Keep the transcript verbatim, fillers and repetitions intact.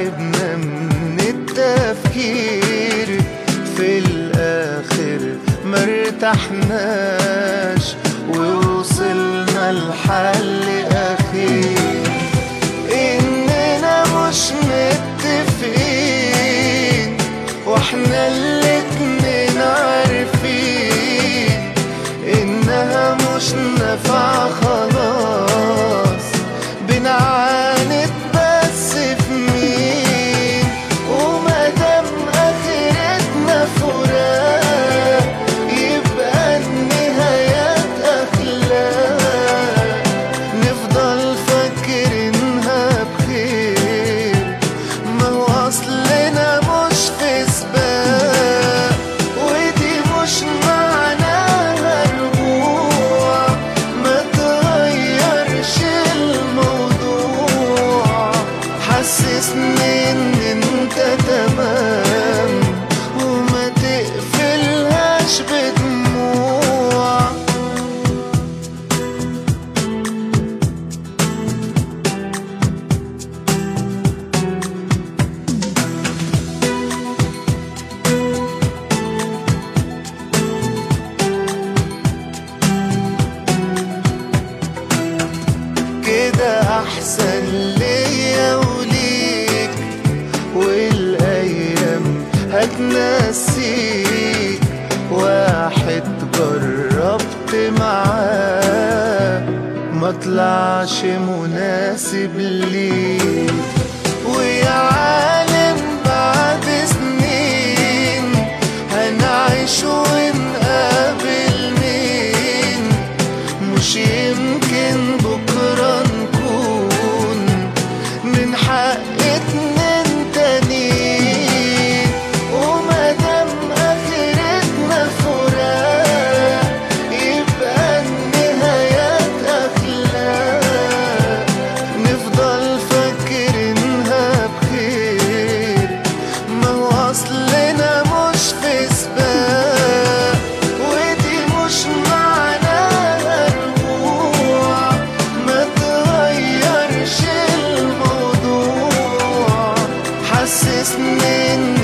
تعبنا من التفكير، في الآخر مرتحناش ووصلنا لحل أخير، إننا مش متفقين واحنا الاتنين عارفين إنها مش نافعة خلاص، بنعاند بس في مين، ومادام آخرتنا فراق يبقى النهايات أخلاق، نفضل فاكرينها بخير، ما هو أصلنا مش في سباق، ودي مش معناها رجوع، ما تغيرش الموضوع، حسسني إن أنت تمام وما تقفلهاش بدموع. كده أحسن ليا وليك، والأيام هتنسيك، واحد جربت معاه ما طلعش مناسب ليك، ويا عالم بعد سنين هنعيش ونقابل مين، مش يمكن بكرة نكون من حق اتنين تانيين، ومادام آخرتنا فراق يبقى النهايات أخلاق، نفضل فاكرينها بخير، ما هو أصلنا مش في سباق، ودي مش معناها رجوع، ما تغيرش الموضوع، حسسني إن